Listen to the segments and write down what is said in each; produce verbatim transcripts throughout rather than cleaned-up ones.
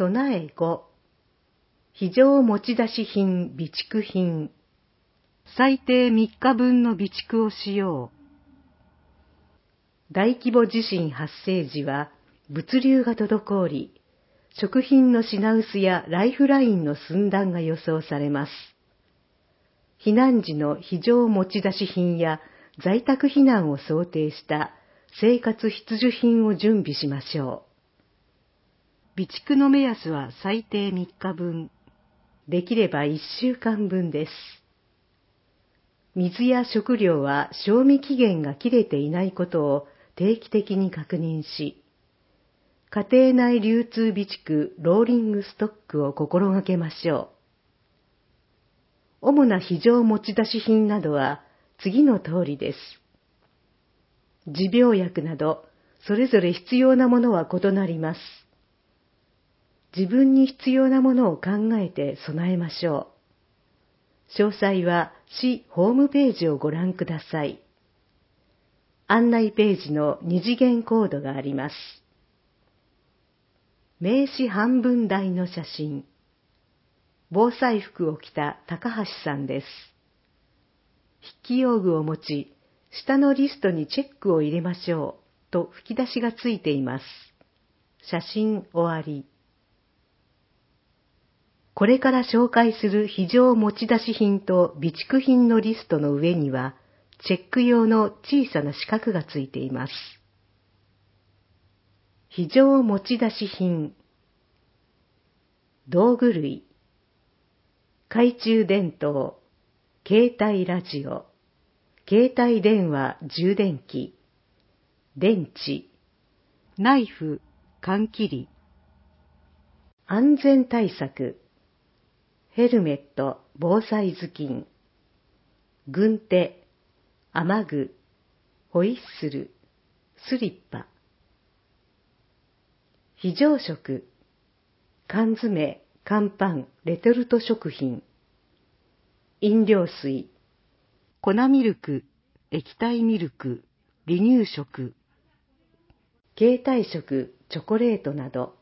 備えご、非常持ち出し品備蓄品。最低みっかぶんの備蓄をしよう。大規模地震発生時は物流が滞り、食品の品薄やライフラインの寸断が予想されます。避難時の非常持ち出し品や在宅避難を想定した生活必需品を準備しましょう。備蓄の目安は最低みっかぶん、できればいっしゅうかんぶんです。水や食料は賞味期限が切れていないことを定期的に確認し、家庭内流通備蓄ローリングストックを心がけましょう。主な非常持ち出し品などは次の通りです。持病薬などそれぞれ必要なものは異なります。自分に必要なものを考えて備えましょう。詳細は市ホームページをご覧ください。案内ページの二次元コードがあります。名刺半分大の写真。防災服を着た高橋さんです。筆記用具を持ち、下のリストにチェックを入れましょうと吹き出しがついています。写真終わり。これから紹介する非常持ち出し品と備蓄品のリストの上には、チェック用の小さな四角がついています。非常持ち出し品。道具類。懐中電灯、携帯ラジオ、携帯電話充電器、電池、ナイフ、缶切り。安全対策。ヘルメット、防災頭巾、軍手、雨具、ホイッスル、スリッパ。非常食。缶詰、乾パン、レトルト食品。飲料水、粉ミルク、液体ミルク、離乳食。携帯食、チョコレートなど。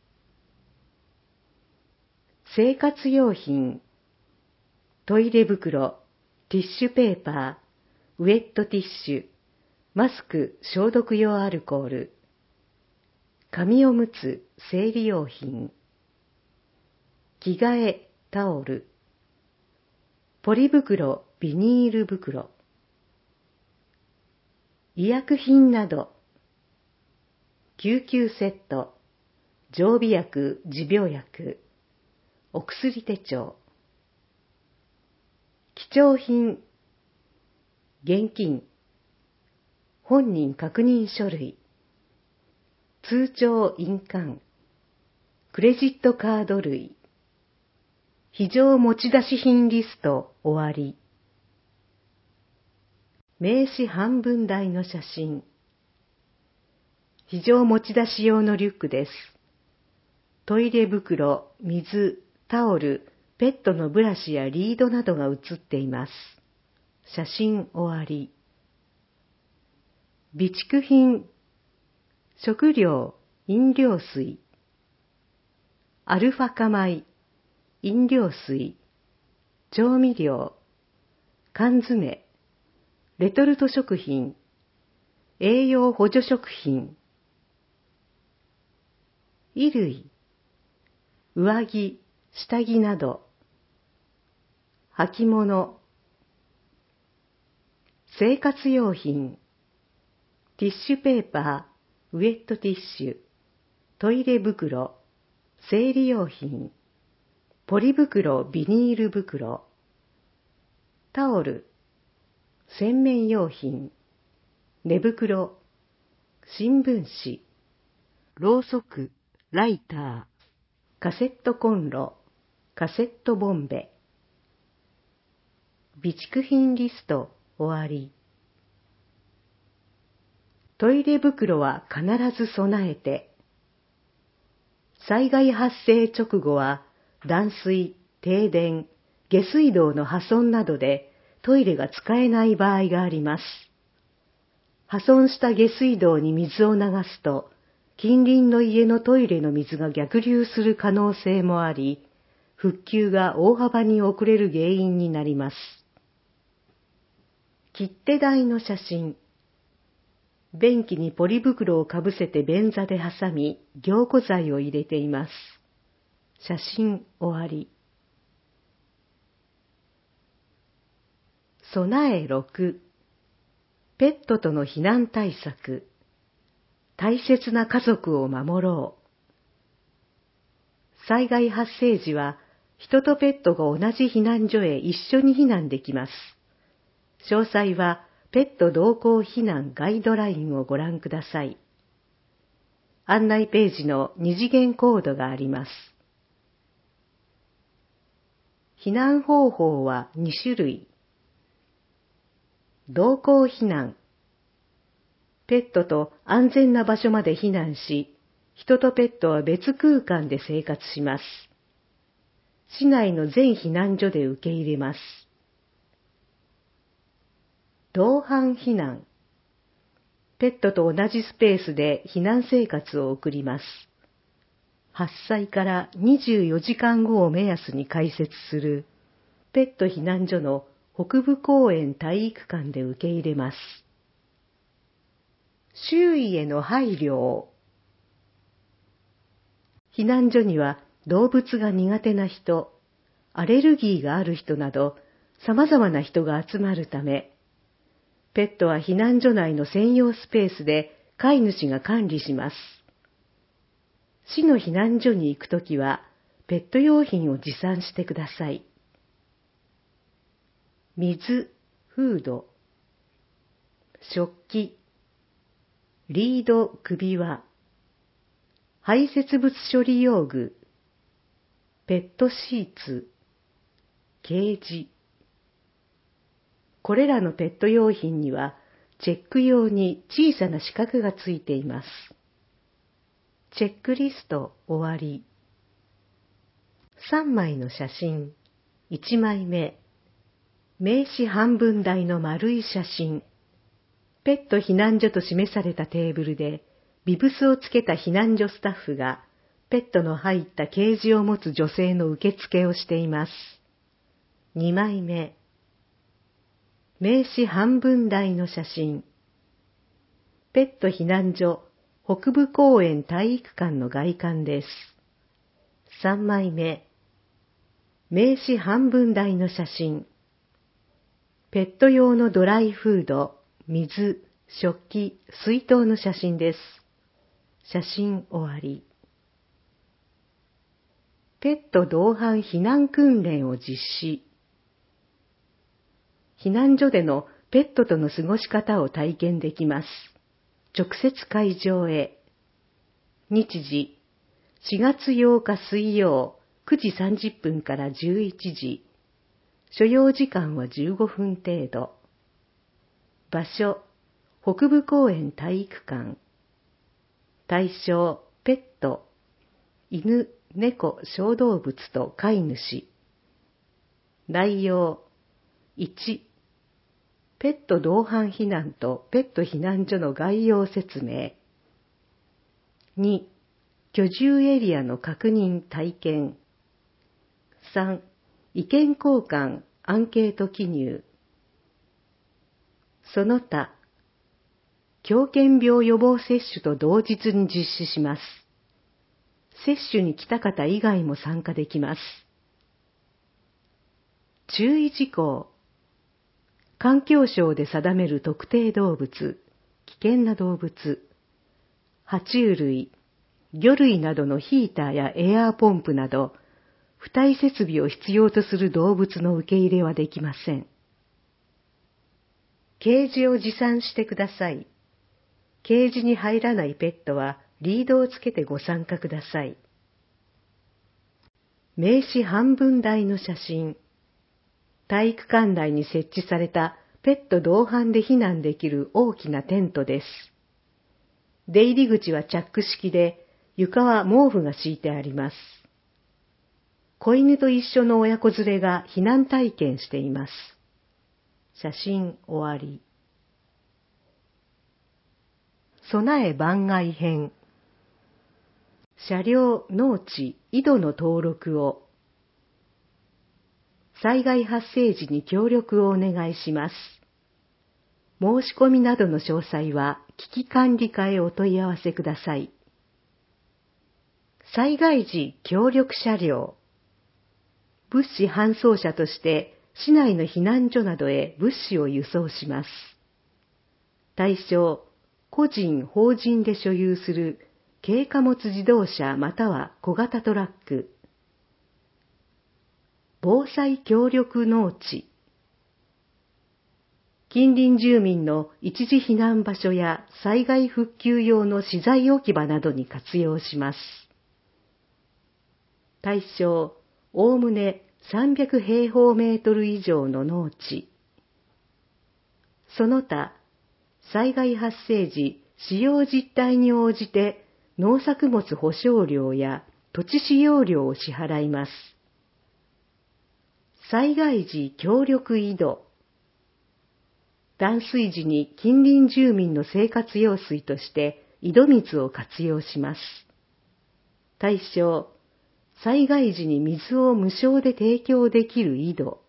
生活用品。トイレ袋、ティッシュペーパー、ウェットティッシュ、マスク、消毒用アルコール。紙おむつ、生理用品。着替え、タオル。ポリ袋、ビニール袋。医薬品など。救急セット、常備薬、持病薬。お薬手帳。貴重品。現金。本人確認書類。通帳印鑑。クレジットカード類。非常持ち出し品リスト終わり。名刺半分大の写真。非常持ち出し用のリュックです。トイレ袋、水、タオル、ペットのブラシやリードなどが写っています。写真終わり。備蓄品。食料、飲料水。アルファ化米、飲料水、調味料、缶詰、レトルト食品、栄養補助食品。衣類、上着、下着など。履物。生活用品。ティッシュペーパー、ウェットティッシュ、トイレ袋、生理用品、ポリ袋、ビニール袋。タオル、洗面用品、寝袋、新聞紙、ろうそく、ライター、カセットコンロ、カセットボンベ。備蓄品リスト終わり。トイレ袋は必ず備えて。災害発生直後は断水、停電、下水道の破損などでトイレが使えない場合があります。破損した下水道に水を流すと近隣の家のトイレの水が逆流する可能性もあり、復旧が大幅に遅れる原因になります。切手台の写真。便器にポリ袋をかぶせて便座で挟み、凝固剤を入れています。写真終わり。備えろく。ペットとの避難対策。大切な家族を守ろう。災害発生時は、人とペットが同じ避難所へ一緒に避難できます。詳細は、ペット同行避難ガイドラインをご覧ください。案内ページの二次元コードがあります。避難方法はに種類。同行避難。ペットと安全な場所まで避難し、人とペットは別空間で生活します。市内の全避難所で受け入れます。同伴避難。ペットと同じスペースで避難生活を送ります。発災からにじゅうよじかんごを目安に開設するペット避難所の北部公園体育館で受け入れます。周囲への配慮を。避難所には動物が苦手な人、アレルギーがある人など様々な人が集まるため、ペットは避難所内の専用スペースで飼い主が管理します。市の避難所に行くときは、ペット用品を持参してください。水、フード、食器、リード、首輪、排泄物処理用具、ペットシーツ、ケージ。これらのペット用品には、チェック用に小さな四角がついています。チェックリスト終わり。さんまいの写真。いちまいめ。名刺半分大の丸い写真。ペット避難所と示されたテーブルで、ビブスをつけた避難所スタッフが、ペットの入ったケージを持つ女性の受付をしています。にまいめ。名刺半分大の写真。ペット避難所北部公園体育館の外観です。さんまいめ。名刺半分大の写真。ペット用のドライフード、水、食器、水筒の写真です。写真終わり。ペット同伴避難訓練を実施。避難所でのペットとの過ごし方を体験できます。直接会場へ。日時、しがつようか水曜、くじさんじゅっぷんからじゅういちじ。所要時間はじゅうごふん程度。場所、北部公園体育館。対象、ペット、犬、猫、小動物と飼い主。内容、いち、ペット同伴避難とペット避難所の概要説明。に、居住エリアの確認体験。さん、意見交換アンケート記入。その他、狂犬病予防接種と同日に実施します。接種に来た方以外も参加できます。注意事項。環境省で定める特定動物、危険な動物、爬虫類、魚類などのヒーターやエアーポンプなど、付帯設備を必要とする動物の受け入れはできません。ケージを持参してください。ケージに入らないペットはリードをつけてご参加ください。名刺半分大の写真。体育館内に設置されたペット同伴で避難できる大きなテントです。出入り口はチャック式で、床は毛布が敷いてあります。子犬と一緒の親子連れが避難体験しています。写真終わり。備え番外編。 車両、農地、井戸の登録を。災害発生時に協力をお願いします。申し込みなどの詳細は危機管理課へお問い合わせください。災害時協力車両。物資搬送車として市内の避難所などへ物資を輸送します。対象、個人・法人で所有する軽貨物自動車または小型トラック。防災協力農地。近隣住民の一時避難場所や災害復旧用の資材置き場などに活用します。対象、おおむねさんびゃくへいほうメートル以上の農地。その他、災害発生時、使用実態に応じて農作物保証料や土地使用料を支払います。災害時協力井戸。断水時に近隣住民の生活用水として井戸水を活用します。対象、災害時に水を無償で提供できる井戸。